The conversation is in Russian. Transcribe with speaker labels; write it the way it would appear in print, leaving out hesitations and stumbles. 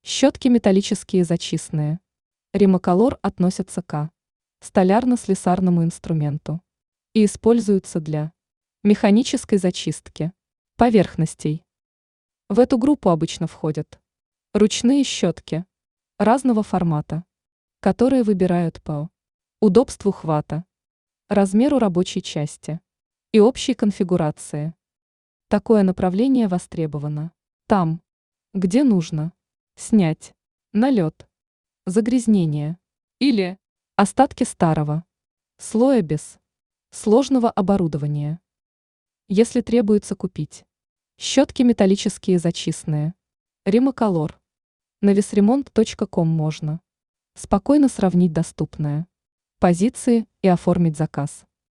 Speaker 1: Щетки металлические зачистные. Римоколор относятся к столярно-слесарному инструменту и используются для механической зачистки поверхностей. В эту группу обычно входят ручные щетки разного формата, которые выбирают по удобству хвата, размеру рабочей части и общей конфигурации. Такое направление востребовано там, где нужно снять налет, загрязнение или остатки старого слоя без сложного оборудования. Если требуется купить щетки металлические зачистные, Римоколор, на весремонт.ком можно спокойно сравнить доступные позиции и оформить заказ.